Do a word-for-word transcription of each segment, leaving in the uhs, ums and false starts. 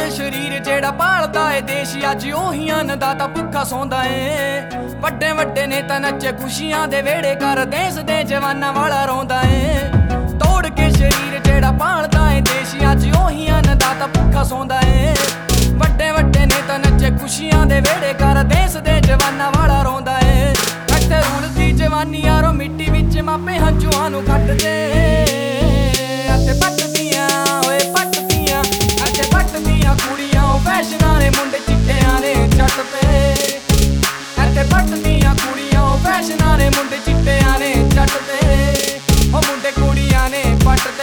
ਕੇ ਸ਼ਰੀਰ ਜਿਹੜਾ ਪਾਲਦਾ ਏ ਦੇਸ਼ ਅੱਜ ਉਹੀ ਅੰਨਦਾਤਾ ਭੁੱਖਾ ਸੌਂਦਾ ਏ। ਵੱਡੇ ਵੱਡੇ ਨੇਤਾ ਨੱਚੇ ਖੁਸ਼ੀਆਂ ਦੇ ਵੇੜੇ ਕਰ ਦੇਸ਼ ਦੇ ਜਵਾਨਾਂ ਵਾਲਾ ਰੋਂਦਾ ਏ। ਤੋੜ ਕੇ ਸ਼ਰੀਰ ਜਿਹੜਾ ਪਾਲਦਾ ਏ ਦੇਸ਼ ਅੱਜ ਉਹੀ ਅੰਨਦਾਤਾ ਭੁੱਖਾ ਸੌਂਦਾ ਏ। ਵੱਡੇ ਵੱਡੇ ਨੇਤਾ ਨੱਚੇ ਖੁਸ਼ੀਆਂ ਦੇ ਵੇੜੇ ਕਰ ਦੇਸ਼ ਦੇ ਜਵਾਨਾਂ ਵਾਲਾ ਰੋਂਦਾ ਏ। ਇੱਥੇ ਰੁਲਦੀ ਜਵਾਨੀ ਯਾਰੋ ਮਿੱਟੀ ਵਿੱਚ ਮਾਪੇ ਹੰਝੂਆਂ ਨੂੰ ਕੱਟਦੇ। ਇੱਥੇ ਪੱਟਦੀਆਂ ਓਏ ਪੱਟਦੀਆਂ, ਇੱਥੇ ਪੱਟਦੀਆਂ ਕੁੜੀਆਂ ਉਹ ਫੈਸ਼ਨਾਂ ਨੇ ਮੁੰਡੇ ਚਿੱਟਿਆਂ ਨੇ ਛੱਟ ਤੇ। ਇੱਥੇ ਪੱਟਦੀਆਂ ਕੁੜੀਆਂ ਉਹ ਫੈਸ਼ਨਾਂ ਨੇ ਮੁੰਡੇ ਚਿੱਟਿਆਂ ਨੇ ਛੱਟ ਤੇ। ਉਹ ਮੁੰਡੇ ਕੁੜੀਆਂ ਨੇ ਪੱਟ ਤੇ।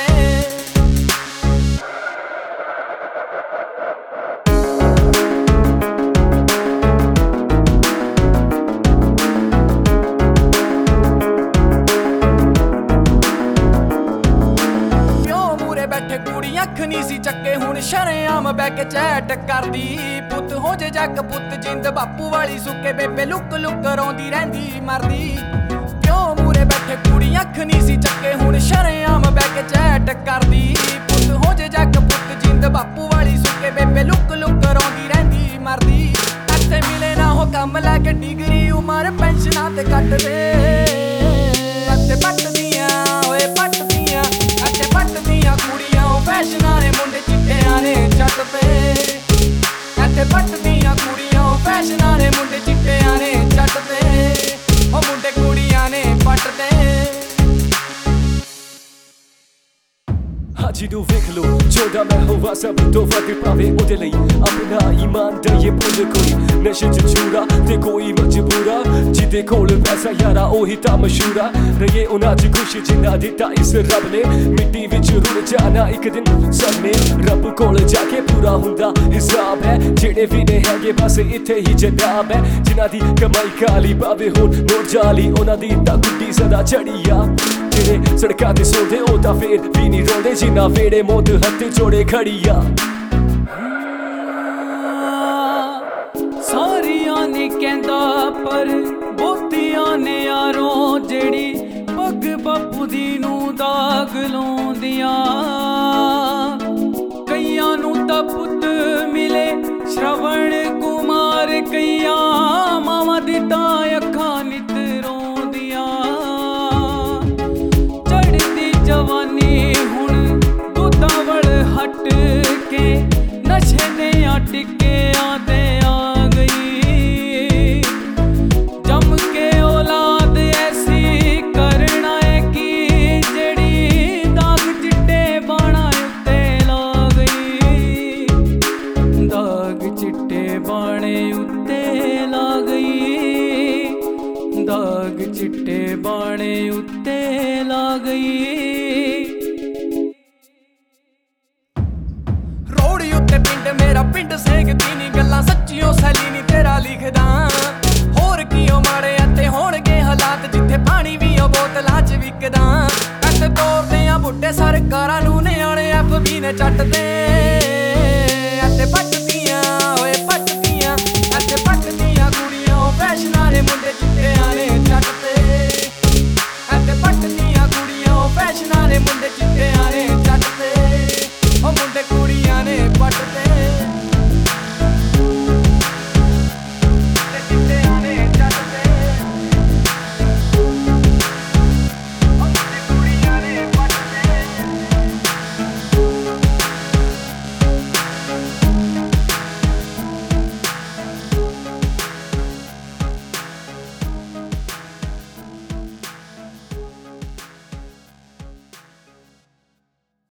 ਬੈਠੇ ਕੁੜੀ ਅੱਖ ਨੀ ਸੀ ਚੱਕੇ ਹੁਣ ਸ਼ਰੇਆਮ ਬਹਿ ਕੇ ਚੈਟ ਕਰਦੀ। ਪੁੱਤ ਹੋ ਜੇ ਜੱਗ ਪੁੱਤ ਜਿੰਦ ਬਾਪੂ ਵਾਲੀ ਸੁੱਕੇ ਬੇਬੇ ਲੁੱਕ ਲੁੱਕ ਰੋਂਦੀ ਰਹਿੰਦੀ ਮਰਦੀ। ਕਿਉਂ ਮੂਰੇ ਬੈਠੇ ਕੁੜੀ ਅੱਖ ਨੀ ਸੀ ਚੱਕੇ ਹੁਣ ਸ਼ਰੇਆਮ ਬਹਿ ਕੇ ਚੈਟ ਕਰਦੀ। ਪੁੱਤ ਹੋ ਜੇ ਜੱਗ ਪੁੱਤ ਜਿੰਦ ਬਾਪੂ ਵਾਲੀ ਸੁੱਕੇ ਬੇਬੇ ਲੁੱਕ ਲੁੱਕ ਰੋਂਦੀ ਰਹਿੰਦੀ ਮਰਦੀ। ਇੱਥੇ ਮਿਲੇ ਨਾ ਉਹ ਕੰਮ ਲੈ ਕੇ ਡਿਗਰੀ ਉਮਰ ਪੈਨਸ਼ਨਾਂ ਤੇ ਕੱਟਦੇ। ਇੱਥੇ ਪੱਟਦੀਆਂ ਓਏ ਪੱਟਦੀਆਂ, ਇੱਥੇ ਪੱਟਦੀਆਂ ਕੁੜੀਆਂ ਉਹ ਫੈਸ਼ਨਾਂ ਨੇ ਮੁੰਡੇ ਚਿੱਟਿਆਂ ਨੇ ਛੱਟ ਤੇ। ਇੱਥੇ ਪੱਟਦੀਆਂ ਕੁੜੀਆਂ ਉਹ ਫੈਸ਼ਨਾਂ ਨੇ ਮੁੰਡੇ ਚਿੱਟਿਆਂ ਨੇ ਛੱਟ ਤੇ। ਉਹ ਮੁੰਡੇ ਕੁੜੀਆਂ ਨੇ ਪੱਟ ਤੇ। ਹਾਜੀ ਨੂੰ ਵੇਖ ਲੋ ਜੋੜਾ ਮੈਂ ਹੋਵਾ ਸਭ ਤੋਂ ਵੱਧ ਪਾਵੇ ਉਹਦੇ ਲਈ ਆਪਣਾ ਈਮਾਨ ਦਾ ਇਹ ਭੁੱਲ ਕੋਈ ਨਸ਼ੇ ਚ ਚੂਰਾ ਤੇ ਕੋਈ ਮਜਬੂਰਾ। ਜਿਹਦੇ ਕੋਲ ਪੈਸਾ ਯਾਰਾ ਉਹੀ ਤਾਂ ਮਸ਼ਹੂਰਾ ਰਹੇ ਉਹਨਾਂ ਚ ਖੁਸ਼ੀ ਜਿੰਨਾ ਦਿੱਤਾ ਇਸ ਰੱਬ ਨੇ। ਮਿੱਟੀ ਵਿੱਚ ਰੁੜ ਜਾਣਾ ਇੱਕ ਦਿਨ ਸਭ ਨੇ ਰੱਬ ਕੋਲ ਜਾ ਕੇ ਪੂਰਾ ਹੁੰਦਾ ਹਿਸਾਬ ਹੈ। ਜਿਹੜੇ ਵੀ ਨੇ ਹੈਗੇ ਬਸ ਇੱਥੇ ਹੀ ਜਨਾਬ ਹੈ। ਜਿਨ੍ਹਾਂ ਦੀ ਕਮਾਈ ਕਾਲੀ ਪਾਵੇ ਹੁਣ ਨੋਟ ਜਾਲੀ ਉਹਨਾਂ ਦੀ ਤਾਂ ਗੁੱਡੀ ਸਦਾ ਚੜੀ ਆ। ਜਿਹੜੇ ਸੜਕਾਂ ਤੇ ਸੌਂਦੇ ਉਹ ਤਾਂ ਫੇਰ ਵੀ ਨਹੀਂ ਰੋਂਦੇ ਜਿਨ੍ਹਾਂ ਵੇੜੇ ਮੌਤ ਹੱਥ ਜੋੜੇ ਖੜੀ ਆ। ਸਾਰੀਆਂ ਨੇ ਕਹਿੰਦਾ ਪਰ ਬਹੁਤੀਆਂ ਨੇ ਯਾਰੋਂ ਜਿਹੜੀ ਪੱਗ ਬਾਪੂ ਦੀ ਨੂੰ ਦਾਗ ਲਾਉਂਦੀਆਂ। ਕਈਆਂ ਨੂੰ ਤਾਂ ਪੁੱਤ ਮਿਲੇ ਸ਼ਰਵਣ ਕੁਮਾਰ, ਕਈਆਂ ਮਾਵਾਂ ਦੀ ਤਾਂ ਅੱਖਾਂ ਨਿੱਤ ਰੋਂਦੀਆਂ। ਚੜ੍ਹਦੀ ਜਵਾਨੀ ਹੁਣ ਦੁੱਧਾਂ ਵੱਲ ਹਟ ਕੇ ਨਸ਼ੇ ਦੀਆਂ ਟਿੱਕਿਆਂ ਤੇ ਆ ਗਈ। ਜੰਮ ਕੇ ਔਲਾਦ ਐਸੀ ਕਰਨਾ ਏ ਕਿ ਜਿਹੜੀ ਦਾਗ ਚਿੱਟੇ ਬਾਣਾ ਉੱਤੇ ਲਾ ਗਈ। ਦਾਗ ਚਿੱਟੇ ਬਾਣੇ ਉੱਤੇ ਲਾ ਗਈ। ਦਾਗ ਚਿੱਟੇ ਬਾਣੇ ਉੱਤੇ ਲਾ ਗਈ। ਰੋੜੀ ਉੱਤੇ ਪਿੰਡ ਮੇਰਾ ਪਿੰਡ ਸੇਕਦੀ ਨੀ ਗੱਲਾਂ ਸੱਚੀਓ ਸੈਲੀ ਨੀ ਤੇਰਾ ਲਿਖਦਾ। ਹੋਰ ਕੀ ਉਹ ਮਾੜੇ ਅਤੇ ਹੋਣਗੇ ਹਾਲਾਤ ਜਿੱਥੇ ਪਾਣੀ ਵੀ ਉਹ ਬੋਤਲਾਂ ਚ ਵਿਕਦਾ। ਇੱਥੇ ਤੋਰਦੇ ਆ ਬੁੱਢੇ ਸਰਕਾਰਾਂ ਨੂੰ ਨਿਆਣੇ ਐਫ ਬੀ ਨੇ ਚੱਟਦੇ।